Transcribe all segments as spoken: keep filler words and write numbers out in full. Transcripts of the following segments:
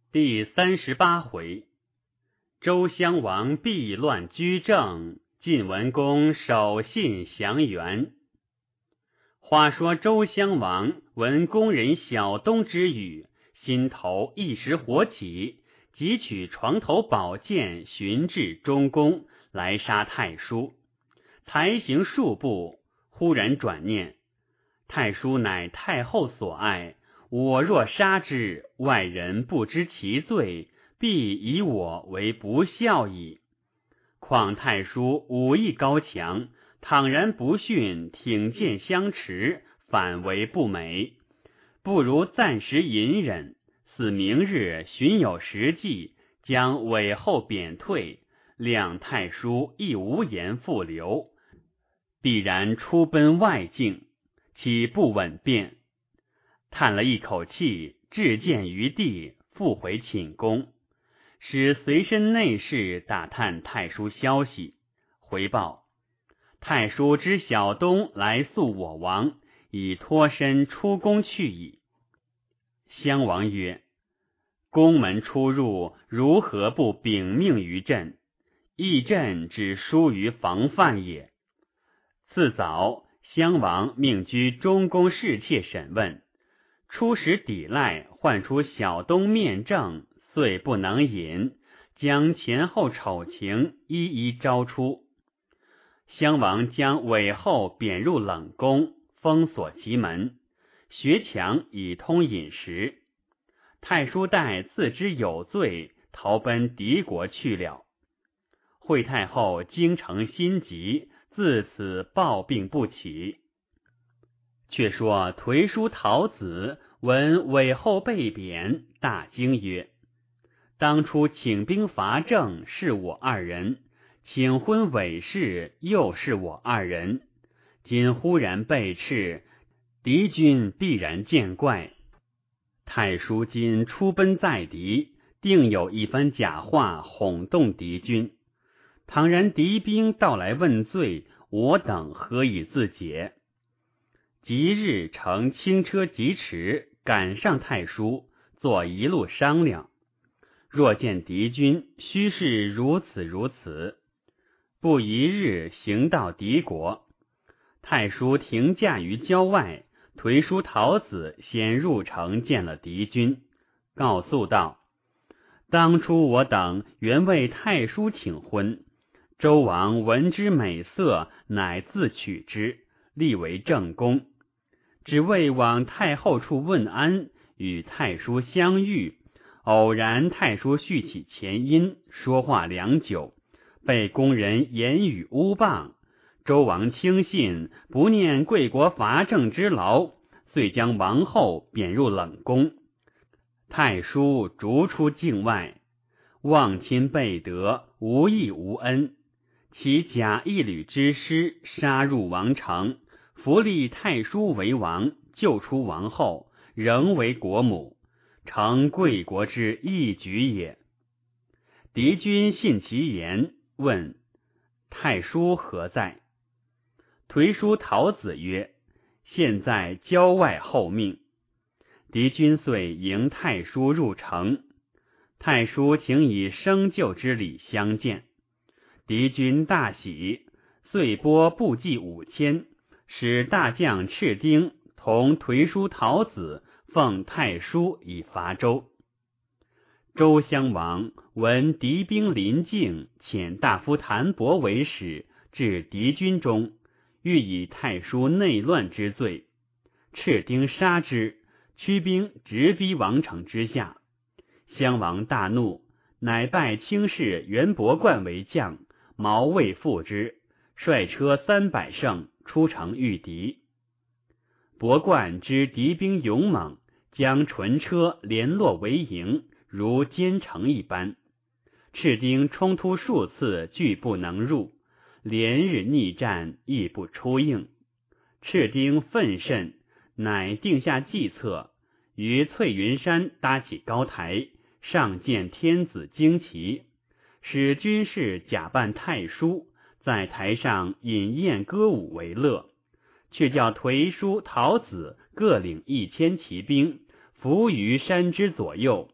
第三十八回，周襄王避乱居正，晋文公守信降元。话说周襄王闻宫人小东之语，心头一时火起，即取床头宝剑寻至中宫，来杀太叔。才行数步，忽然转念，太叔乃太后所爱，我若杀之，外人不知其罪，必以我为不孝矣。况太叔武艺高强，倘然不逊，挺剑相持，反为不美。不如暂时隐忍，似明日寻有时计，将韦后贬退，谅太叔亦无言复留，必然出奔外境，岂不稳便？叹了一口气，置剑于地，复回寝宫，使随身内侍打探太叔消息，回报太叔知小东来诉我王，已脱身出宫去矣。襄王曰：宫门出入，如何不禀命于朕？议朕只疏于防范也。次早，襄王命居中宫侍妾审问，初时抵赖，唤出小东面证，遂不能引，将前后丑情一一招出。襄王将韦后贬入冷宫，封锁其门，学墙以通饮食。太叔代自知有罪，逃奔敌国去了。惠太后京城心急，自此暴病不起。却说颓叔陶子闻韦后被贬，大惊曰：当初请兵伐郑是我二人，请婚韦氏又是我二人，今忽然被斥，敌军必然见怪。太叔今出奔在敌，定有一番假话哄动敌军，倘然敌兵到来问罪，我等何以自解？即日乘轻车疾驰，赶上太叔，做一路商量。若见敌军，须是如此如此，不一日行到敌国。太叔停驾于郊外，颓叔陶子先入城见了敌军，告诉道：当初我等原为太叔请婚，周王闻之美色，乃自取之，立为正宫。只为往太后处问安，与太叔相遇，偶然太叔叙起前因，说话良久，被宫人言语诬谤。周王轻信，不念贵国伐郑之劳，遂将王后贬入冷宫。太叔逐出境外，望亲背德，无义无恩，其假一旅之师，杀入王城，扶立太叔为王，救出王后，仍为国母，成贵国之义举也。敌军信其言，问太叔何在？颓叔陶子曰：现在郊外候命。敌军遂迎太叔入城，太叔请以生就之礼相见。敌军大喜，遂拨部骑五千，使大将赤丁同颓叔陶子奉太叔以伐周。周襄王闻敌兵临境，遣大夫谭伯为使，至敌军中，欲以太叔内乱之罪。赤丁杀之，驱兵直逼王城之下。襄王大怒，乃拜卿士袁伯冠为将，毛未复之，率车三百乘出城御敌。伯冠知敌兵勇猛，将纯车联络为营，如坚城一般。赤丁冲突数次，拒不能入，连日逆战，亦不出应。赤丁愤甚，乃定下计策，于翠云山搭起高台，上建天子旌旗，使军士假扮太叔，在台上饮宴歌舞为乐，却叫颓叔陶子各领一千骑兵，伏于山之左右，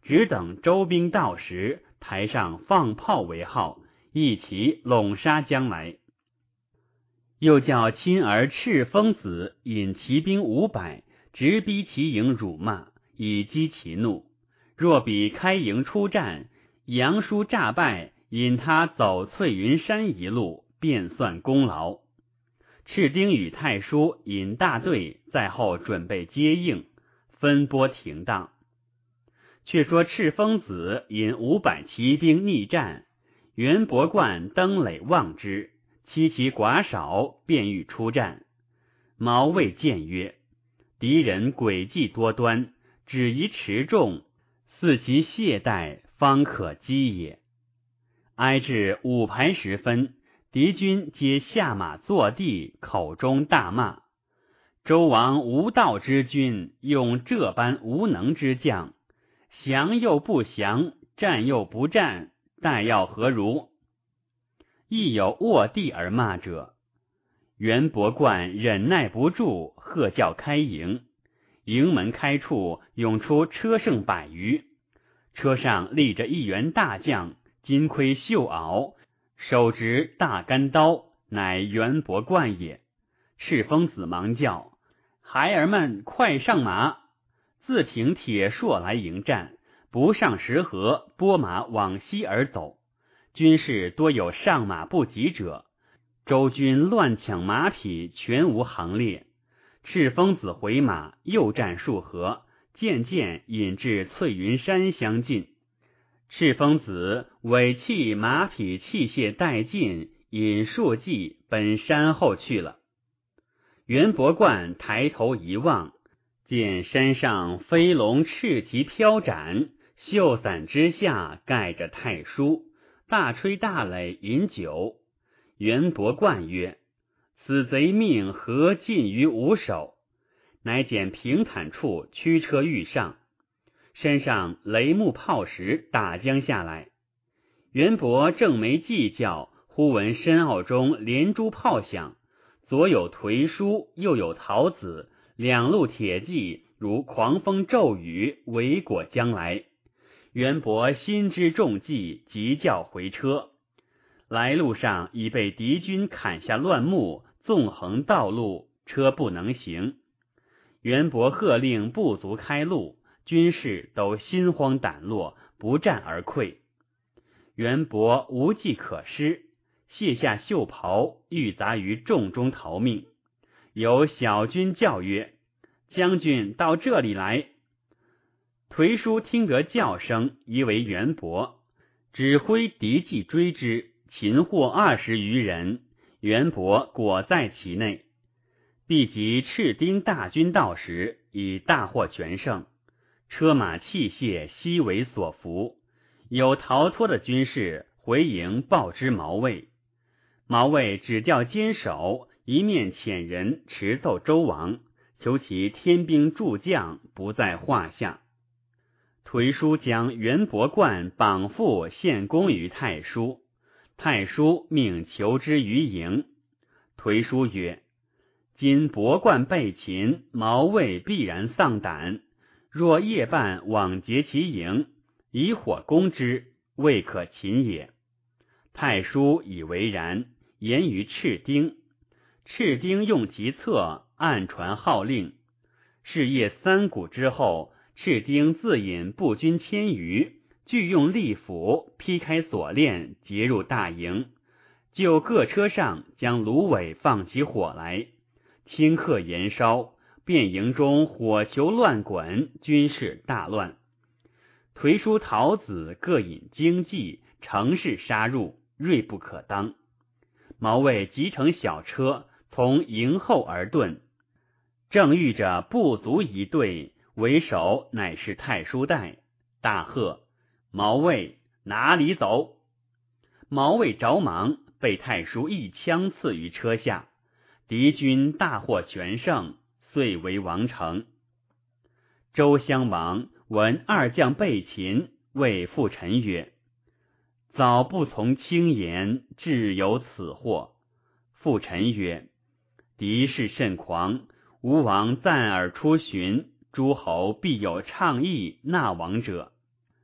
只等周兵到时，台上放炮为号，一齐笼杀将来。又叫亲儿赤峰子引骑兵五百，直逼其营辱骂，以激其怒。若比开营出战，杨叔诈败，引他走翠云山一路，便算功劳。赤丁与太叔引大队在后准备接应，分拨停当。却说赤峰子引五百骑兵逆战，袁伯冠登垒望之，欺其寡少，便欲出战。毛魏见曰：敌人诡计多端，只宜持重，似其懈怠，方可击也。挨至午牌时分，敌军皆下马坐地，口中大骂：周王无道之君，用这般无能之将，降又不降，战又不战，待要何如？亦有卧地而骂者。袁伯冠忍耐不住，喝叫开营。营门开处，涌出车乘百余，车上立着一员大将，金盔绣袄，手执大干刀，乃袁伯冠也。赤峰子忙叫：孩儿们快上马！自挺铁槊来迎战，不上石河，拨马往西而走。军士多有上马不及者，周军乱抢马匹，全无行列。赤峰子回马，又战数合，渐渐引至翠云山相近。赤峰子委弃马匹器械殆尽，引数骑奔山后去了。袁伯冠抬头一望，见山上飞龙赤旗飘展，袖伞之下盖着太叔，大吹大擂饮酒。袁伯冠曰：此贼命何尽于吾手？乃捡平坦处驱车欲上，身上雷木炮石打将下来。袁伯正没计较，忽闻深坳中连珠炮响，左有颓叔，右有陶子，两路铁骑如狂风骤雨，围裹将来。袁伯心知中计，急叫回车。来路上已被敌军砍下乱木，纵横道路，车不能行。袁伯喝令部卒开路，军士都心慌胆落，不战而溃。袁伯无计可施，卸下袖袍，欲杂于众中逃命。有小军叫曰：将军到这里来！颓叔听得叫声，疑为袁伯，指挥敌骑追之，擒获二十余人，袁伯果在其内。必及赤丁大军到时，已大获全胜，车马器械悉为所俘。有逃脱的军士回营报知毛魏，毛魏只调坚守，一面遣人持奏周王，求其天兵助将不在话下。颓叔将袁伯冠绑缚献功于太叔，太叔命求之于营。颓叔曰：今伯冠被擒，毛魏必然丧胆，若夜半往劫其营，以火攻之，未可擒也。太叔以为然，言于赤丁。赤丁用其策，暗传号令。是夜三鼓之后，赤丁自引步军千余，俱用利斧劈开锁链，截入大营，就各车上将芦苇放起火来，顷刻延烧，便营中火球乱滚，军士大乱。颓叔陶子各引精骑，乘势杀入，锐不可当。毛魏急乘小车，从营后而遁，正遇着部卒一队，为首乃是太叔代，大喝：毛魏哪里走？毛魏着忙，被太叔一枪刺于车下，敌军大获全胜，遂为王城。周襄王闻二将被擒，谓父臣曰：早不从轻言，致有此祸。父臣曰：敌势甚狂，吾王暂而出巡，诸侯必有倡议纳王者。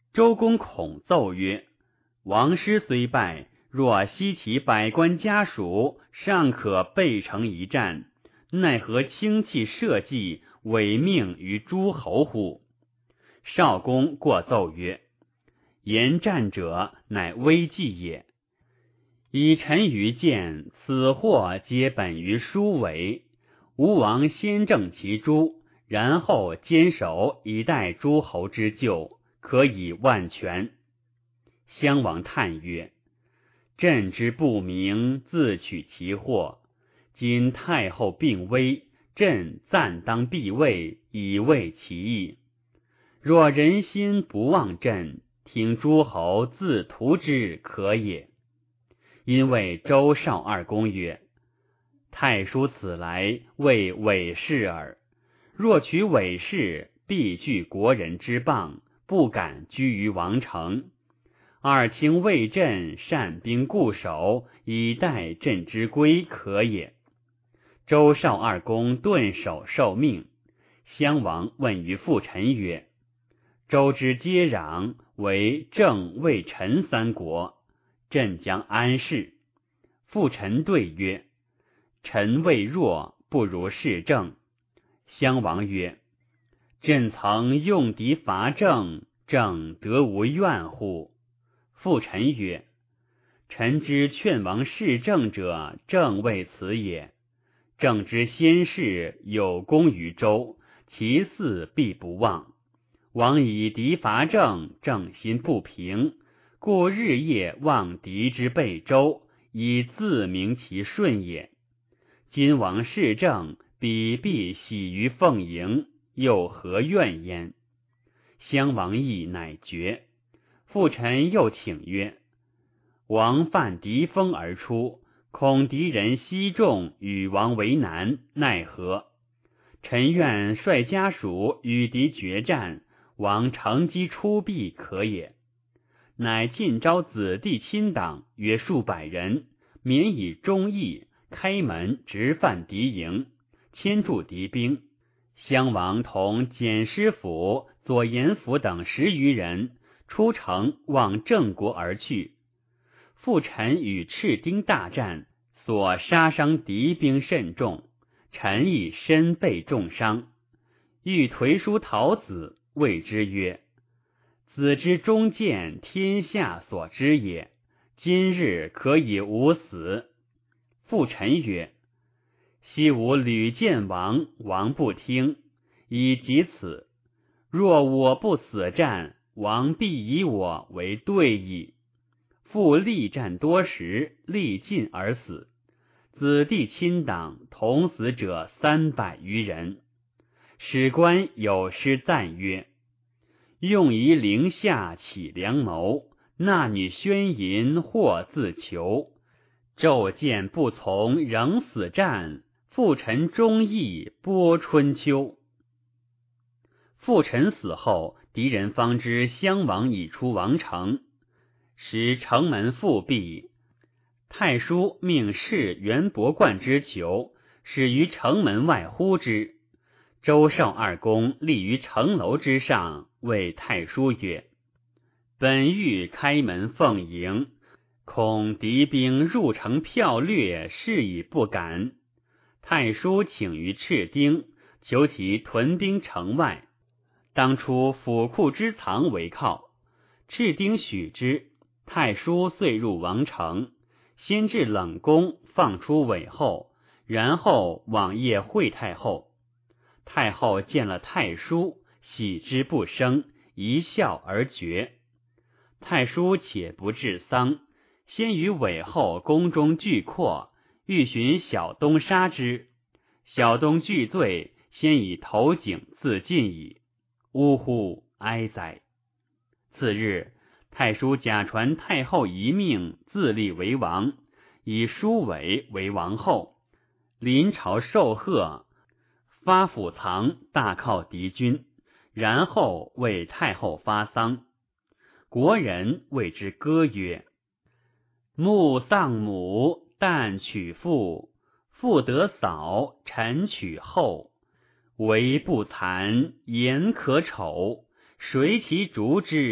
周公恐奏曰：王师虽败，若悉其百官家属，尚可备成一战，奈何轻弃社稷，委命于诸侯乎？少公过奏曰：言战者，乃危计也。以臣愚见，此祸皆本于书为。吴王先正其诛，然后坚守以待诸侯之救，可以万全。襄王叹曰：朕之不明，自取其祸。今太后病危，朕暂当避位，以慰其意。若人心不忘朕，听诸侯自屠之可也。因为周少二公曰：太叔此来，为伪士耳。若取伪士，必拒国人之谤，不敢居于王城。二卿为朕善兵固守，以待朕之归可也。周少二公顿首受命。襄王问于父臣曰：周之接壤，为郑魏陈三国，朕将安世？父臣对曰：臣魏弱，不如事郑。襄王曰：朕曾用敌伐郑，郑得无怨乎？父臣曰：臣之劝王事郑者，正为此也。郑之先世有功于周，其嗣必不忘。王以敌伐郑，郑心不平，故日夜望敌之背周，以自明其顺也。今王事郑，彼必喜于奉迎，又何怨焉？襄王意乃决。父臣又请曰：王犯敌锋而出，恐敌人西众，与王为难，奈何？臣愿率家属与敌决战，王乘机出避可也。乃进招子弟亲党约数百人，免以忠义，开门直犯敌营，牵住敌兵。襄王同简师府、左严府等十余人出城往郑国而去。父臣与赤丁大战，所杀伤敌兵甚众，臣亦身被重伤。欲颓书讨子，谓之曰：子之忠谏，天下所知也，今日可以无死。父臣曰：昔吾屡见王，王不听，以及此。若我不死战，王必以我为对矣。父力战多时，力尽而死。子弟亲党同死者三百余人。史官有诗赞曰：用夷陵下起良谋，纳女宣淫或自求。骤见不从仍死战，父臣忠义播春秋。父臣死后，敌人方知襄王已出王城，时城门复闭。太叔命侍袁伯冠之囚，使于城门外呼之。周少二公立于城楼之上，谓太叔曰：本欲开门奉迎，恐敌兵入城剽掠，是以不敢。太叔请于赤丁，求其屯兵城外，当出府库之藏为犒。赤丁许之。太叔遂入王城，先至冷宫，放出韦后，然后往谒惠太后。太后见了太叔，喜之不生，一笑而绝。太叔且不治丧，先于韦后宫中拒阔，欲寻小东杀之。小东惧罪，先以头颈自尽矣。呜呼，哀哉！次日，太叔假传太后遗命，自立为王，以叔韦为王后。临朝受贺，发府藏，大犒敌军，然后为太后发丧。国人谓之歌曰：穆丧母，旦娶父，父得嫂，臣娶后。为不惭，言可丑，谁其逐之？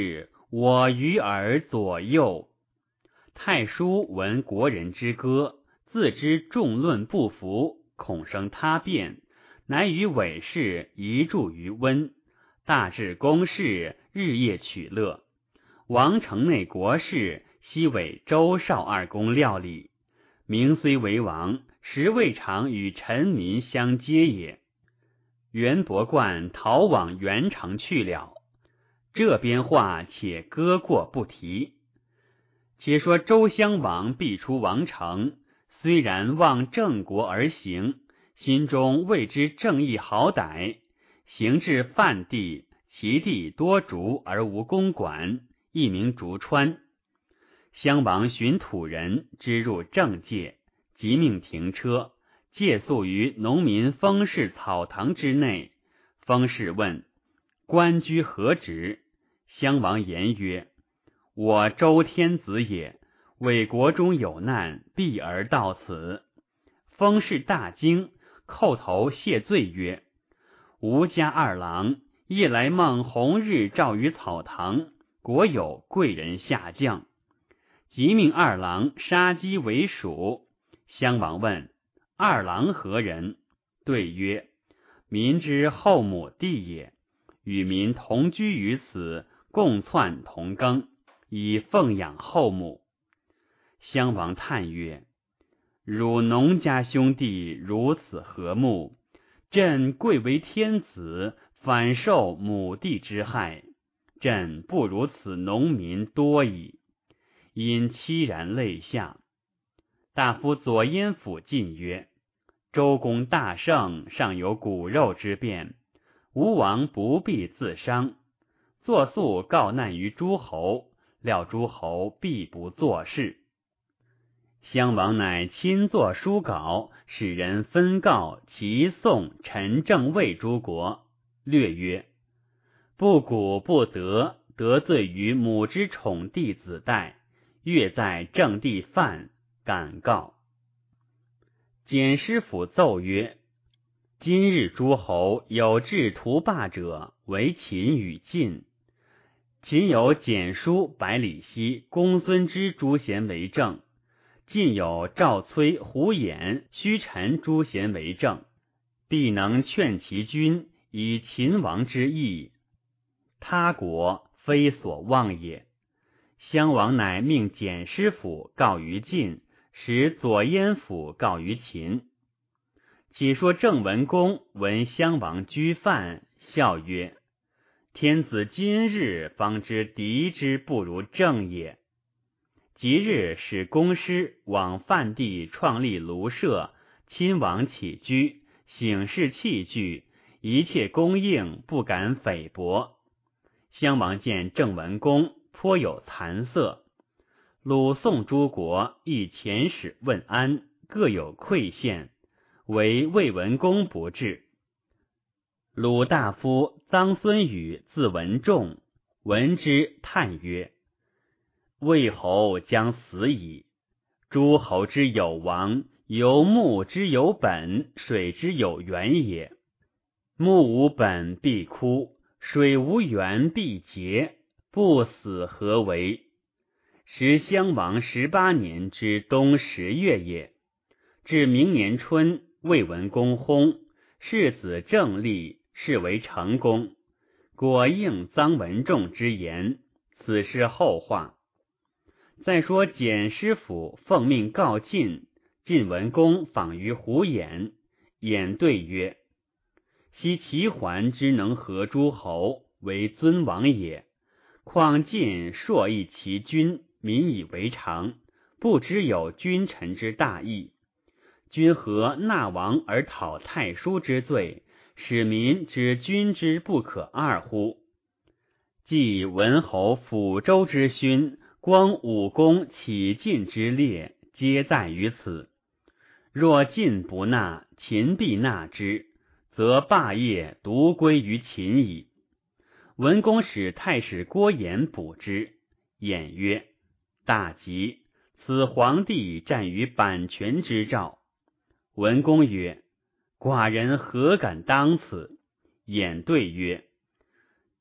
我于耳左右。太叔闻国人之歌，自知众论不服，恐生他变，乃与韦氏移驻于温，大治公事，日夜取乐。王城内国事，悉委周绍二公料理。名虽为王，实未尝与臣民相接也。袁伯冠逃往元城去了。这边话且搁过不提。且说周襄王必出王城，虽然望郑国而行，心中未知正义好歹，行至范地，其地多竹而无公馆，一名竹川。襄王寻土人，之入郑界，即命停车，借宿于农民封氏草堂之内。封氏问：官居何职？襄王言曰：我周天子也，为国中有难，避而到此。封氏大惊，叩头谢罪曰：吾家二郎夜来梦红日照于草堂，果有贵人下降，即命二郎杀鸡为属。襄王问：二郎何人？对曰：民之后母弟也，与民同居于此，共窜同耕，以奉养后母。襄王叹曰：汝农家兄弟如此和睦，朕贵为天子，反受母弟之害，朕不如此农民多矣。因凄然泪下。大夫左燕府进曰：周公大圣，尚有骨肉之变，吴王不必自伤。作诉告难于诸侯，料诸侯必不作事。襄王乃亲作书稿，使人分告齐、宋、陈、郑、魏诸国，略曰：不古不德，得罪于母之宠弟子代，越在郑地犯，敢告。简师府奏曰：今日诸侯有志图霸者，为秦与晋。秦有简叔、百里奚、公孙之诸贤为政，晋有赵崔、胡衍、胥臣诸贤为政，必能劝其君以秦王之意，他国非所望也。襄王乃命简师府告于晋，使左燕府告于秦。且说郑文公闻襄王居犯，笑曰：天子今日方知敌之不如郑也。即日使公师往范地创立庐舍，亲王起居，省事器具，一切供应，不敢菲薄。襄王见郑文公颇有惭色，鲁宋诸国亦遣使问安，各有馈献，唯魏文公不至。鲁大夫臧孙宇字文仲，闻之叹曰：魏侯将死矣。诸侯之有王，由木之有本，水之有源也。木无本必枯，水无源必竭，不死何为？时襄王十八年之冬十月也。至明年春，魏文公薨，世子正立，是为成公。果应臧文仲之言，此是后话。再说简师府奉命告晋，晋文公访于胡衍，衍对曰：昔齐桓之能和诸侯，为尊王也，况晋硕益其君，民以为常，不知有君臣之大义。君何纳王而讨太叔之罪，使民知君之不可二乎？既文侯抚州之勋，光武公起晋之列，皆在于此。若晋不纳，秦必纳之，则霸业独归于秦矣。文公使太史郭衍补之，衍曰：大吉，此皇帝战于版权之兆。文公曰：寡人何敢当此？衍对曰：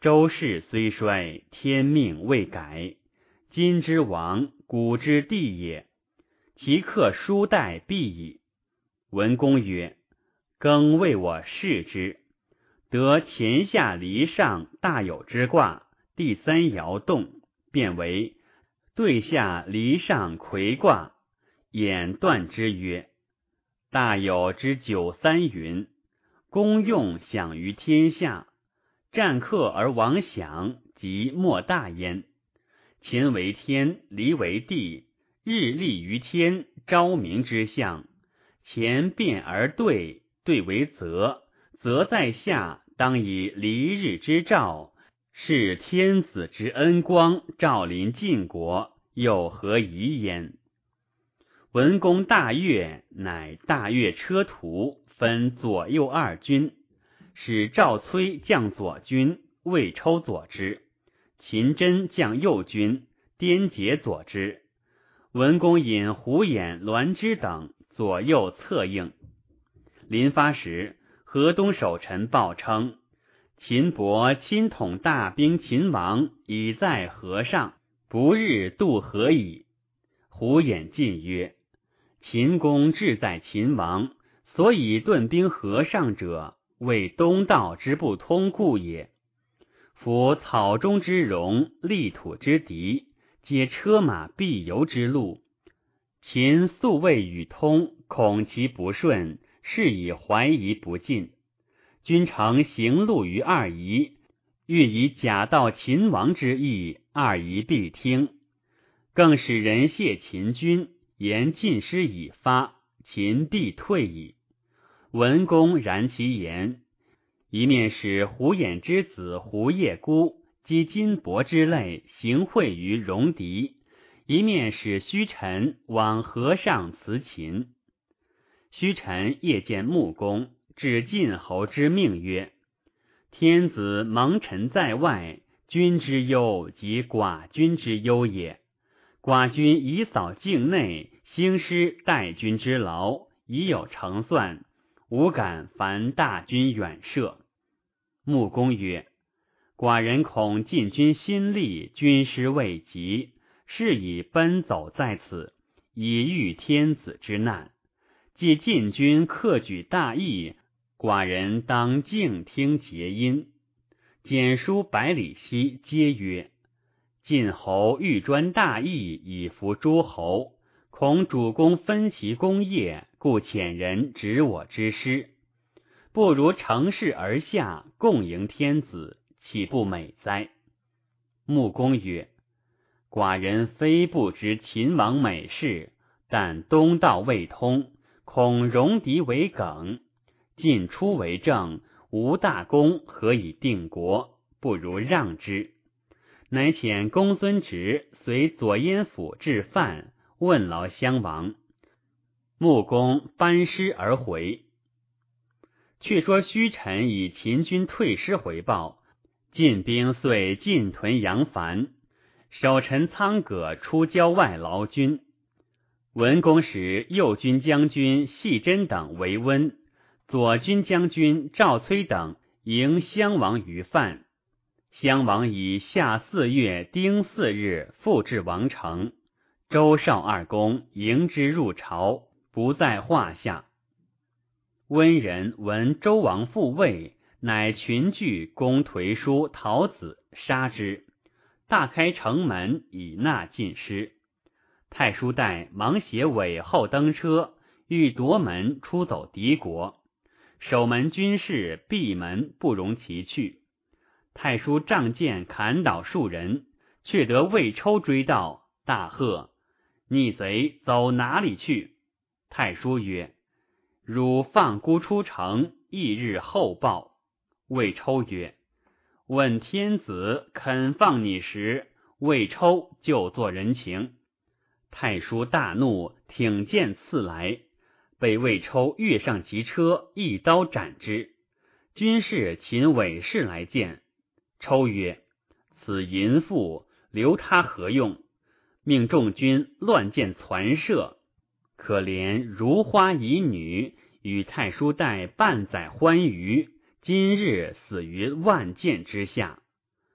周氏虽衰，天命未改。今之王，古之帝也，其克书代必矣。文公曰：庚为我视之，得前下离上大有之卦，第三爻动，变为对下离上魁卦。演断之曰：大有之九三云，公用享于天下，战克而王享，即莫大焉。乾为天，离为地，日立于天，昭明之象。乾变而对，对为泽，泽在下，当以离日之兆，是天子之恩光，照临晋国，又何疑焉？文公大悦，乃大悦车图，分左右二军，使赵崔将左军，魏抽左之；秦真将右军，颠结左之。文公引胡衍、栾枝等左右策应。临发时，河东守臣报称，秦伯亲统大兵秦王已在河上，不日渡河矣。胡衍进曰：秦公志在秦王，所以顿兵河上者，为东道之不通故也。夫草中之戎，利土之敌，皆车马必由之路。秦素未与通，恐其不顺，是以怀疑不进。君诚行路于二夷，欲以假道秦王之意，二夷必听。更使人谢秦军，言晋师已发，秦必退矣。文公然其言，一面使胡衍之子胡叶孤及金帛之类行贿于戎狄，一面使虚臣往河上辞秦。虚臣夜见穆公，指晋侯之命曰：天子蒙臣在外，君之忧即寡君之忧也。寡君以扫境内，兴师待君之劳，已有成算，吾敢烦大军远涉。穆公曰：寡人恐晋军心力，军师未及，是以奔走在此，以御天子之难。既晋军克举大义，寡人当静听节音。简书百里奚皆曰：晋侯欲专大义，以服诸侯，恐主公分其功业，故遣人执我之师。不如乘势而下，共迎天子，岂不美哉？穆公曰：寡人非不知秦王美事，但东道未通，恐戎狄为梗，晋出为政，无大功，何以定国？不如让之。乃遣公孙直随左燕府至范，问劳襄王。穆公班师而回。却说虚臣以秦军退师回报，晋兵遂进屯阳樊，守臣苍葛出郊外劳军。文公使右军将军细真等为温，左军将军赵崔等迎襄王于范。襄王以夏四月丁巳日复至王城，周少二公迎之入朝，不在话下。温人闻周王复位，乃群聚攻颓叔、陶子，杀之，大开城门以纳晋师。太叔代忙携尾后登车，欲夺门出走敌国，守门军士闭门不容其去。太叔仗剑砍倒数人，却得魏抽追到，大喝：逆贼，走哪里去？太叔曰：汝放孤出城，翌日后报。魏抽曰：问天子肯放你时，魏抽就做人情。太叔大怒，挺剑刺来，被魏抽跃上其车，一刀斩之。军士秦韦氏来见，抽曰：此淫妇，留他何用？命众军乱箭攒射。可怜如花以女，与太叔代半载欢娱，今日死于万箭之下。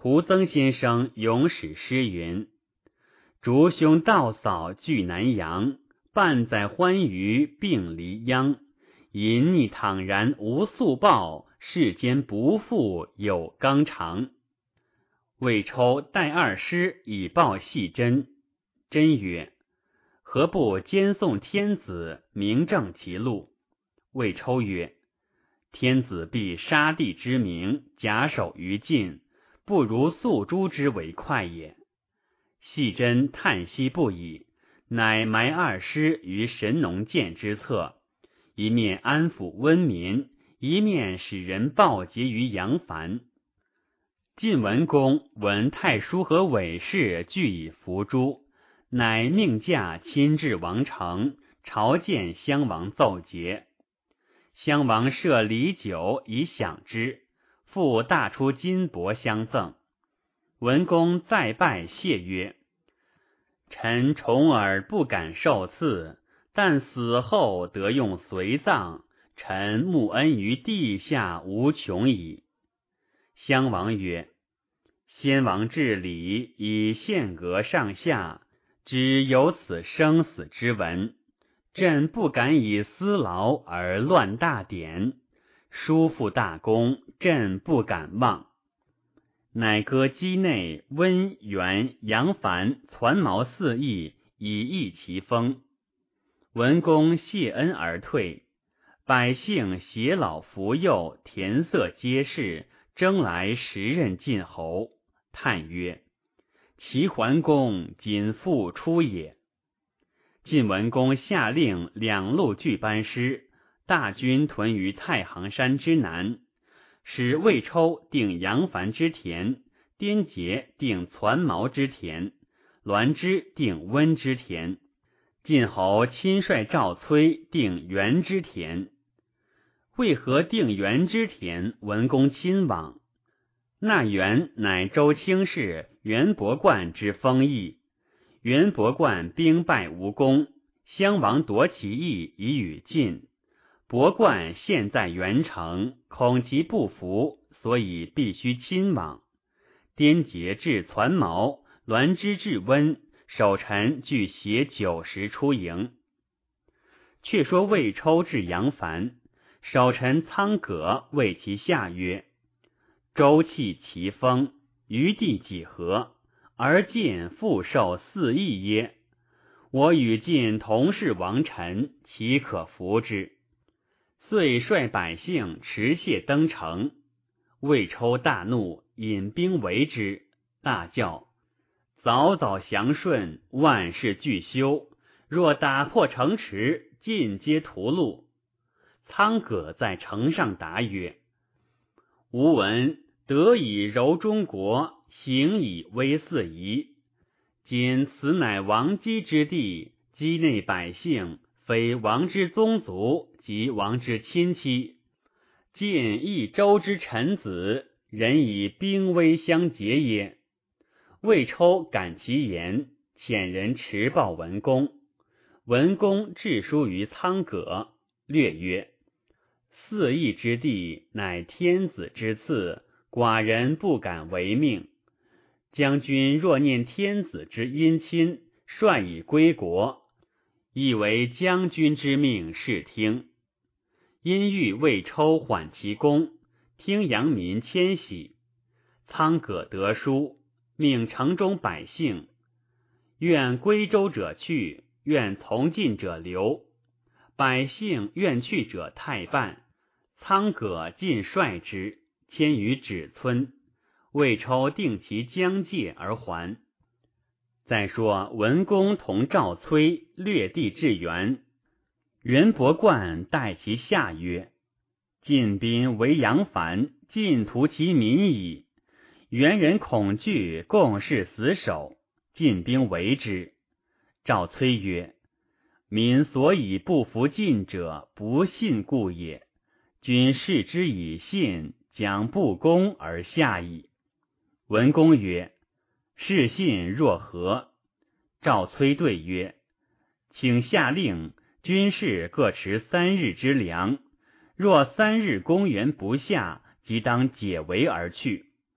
胡曾先生咏史诗云：竹兄道嫂聚南阳，半载欢娱并离央。隐匿倘然无素报，世间不负有纲常。魏抽代二师以报细真。真曰：何不兼送天子，明正其路？魏抽曰：天子必杀地之名，假手于禁，不如诉诸之为快也。细真叹息不已，乃埋二师于神农监之侧，一面安抚温民，一面使人报捷于杨凡。晋文公闻太叔和韦氏俱以伏诛，乃命驾亲至王城，朝见襄王奏捷。襄王设礼酒以享之，复大出金帛相赠。文公再拜谢曰：臣重耳不敢受赐，但死后得用随葬，臣慕恩于地下无穷矣。襄王曰：先王治礼，以献阁上下，只有此生死之文，朕不敢以私劳而乱大典，叔父大功，朕不敢忘。乃割畿内温原杨凡攒毛四邑，以益其封。文公谢恩而退，百姓携老扶幼，田色皆是，争来时任晋侯。叹曰：齐桓公仅复出也。晋文公下令两路巨班师，大军屯于太行山之南，使魏抽定杨凡之田，颠结定攒毛之田，栾枝定温之田，晋侯亲率赵崔定袁之田。为何定袁之田？文公亲往。那袁乃周卿氏袁伯冠之封邑，袁伯冠兵败无功，襄王夺其邑以与晋。伯冠现在袁城，恐其不服，所以必须亲往。颠结至攒毛，栾枝至温，守臣俱携九十出营。却说魏抽至杨凡，守臣苍葛谓其下曰：周弃其封，余地几何？而晋复受四邑耶？我与晋同是王臣，岂可服之？遂率百姓持械登城。魏抽大怒，引兵围之，大叫：早早降顺，万事俱休。若打破城池，尽皆屠戮。苍葛在城上答曰：吾闻德以柔中国，行以威四夷。今此乃王姬之地，畿内百姓非王之宗族，即王之亲戚。晋益州之臣子，人以兵威相结耶？魏抽感其言，遣人持报文公。文公致书于苍葛，略曰：四邑之地，乃天子之赐，寡人不敢违命。将军若念天子之姻亲，率以归国，亦为将军之命是听。因欲魏抽缓其功，听阳民迁徙。苍葛得书，命城中百姓：愿归州者去，愿从晋者留。百姓愿去者太半，苍葛尽率之，迁于芷村。魏抽定其疆界而还。再说文公同赵崔略地至袁，袁伯冠待其下曰：晋兵围杨凡，尽屠其民矣。袁人恐惧，共事死守，晋兵围之。赵崔曰：民所以不服晋者，不信故也。君视之以信，将不攻而下矣。文公曰：是信若何？赵崔对曰：请下令，军士各持三日之粮，若三日公援不下，即当解围而去。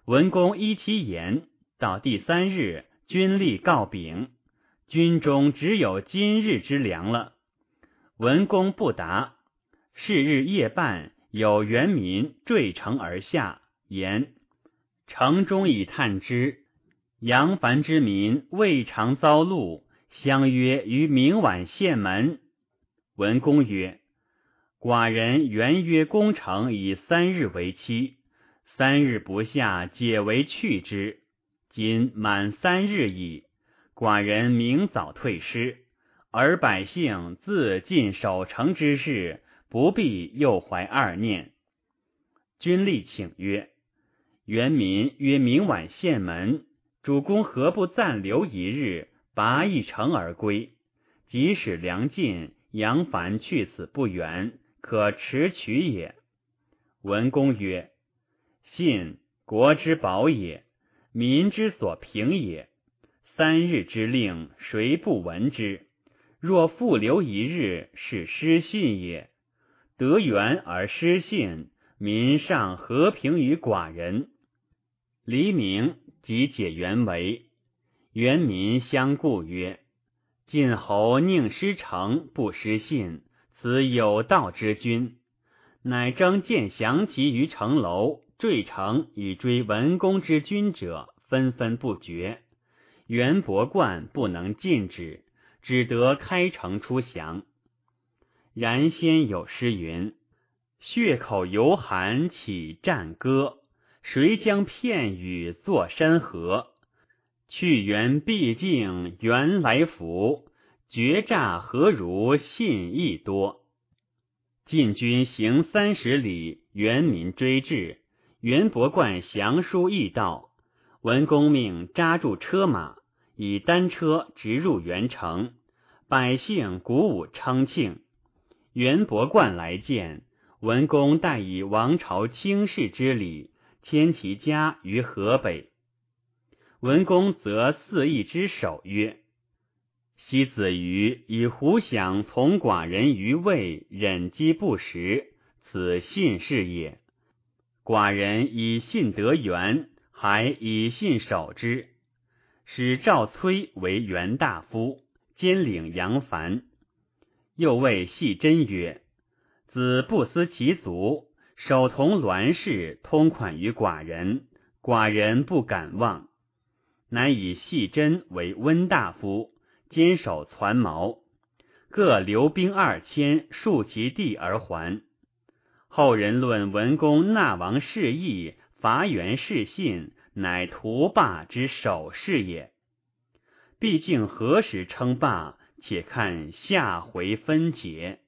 文公依其言，到第三日，军力告禀，军中只有今日之粮了。文公不答。是日夜半，有原民坠城而下，言城中已探之，杨凡之民未尝遭戮，相约于明晚献门。文公曰：寡人原约攻城以三日为期，三日不下，解为去之。今满三日矣，寡人明早退师，而百姓自尽守城之事，不必又怀二念。君立请曰：原民约明晚献门，主公何不暂留一日，拔一城而归？即使粮尽，杨凡去此不远，可持取也。文公曰：信国之宝也，民之所凭也。三日之令，谁不闻之？若复留一日，是失信也。得援而失信，民尚何凭于寡人？黎明即解原为。原民相顾曰：晋侯宁失城不失信，此有道之君。乃征见降其于城楼，坠城以追文公之君者，纷纷不绝。袁伯冠不能禁止，只得开城出降。然先有诗云：血口犹寒起战歌，谁将片语作山河？去元必竟原来福，决诈何如信亦多。晋军行三十里，原民追至，袁伯冠降书驿道，文公命扎住车马，以单车直入原城，百姓鼓舞称庆。袁伯冠来见，文公待以王朝卿士之礼，迁其家于河北。文公则肆意之首曰：昔子瑜以胡想从寡人于魏，忍饥不食，此信是也。寡人以信得援，还以信守之，使赵崔为元大夫，兼领杨凡。又谓细真曰：子不思其族，手同栾氏，通款于寡人，寡人不敢忘。乃以细真为温大夫，坚守攒毛，各留兵二千，戍其地而还。后人论文公纳王事义，伐袁事信，乃图霸之首饰也。毕竟何时称霸，且看下回分解。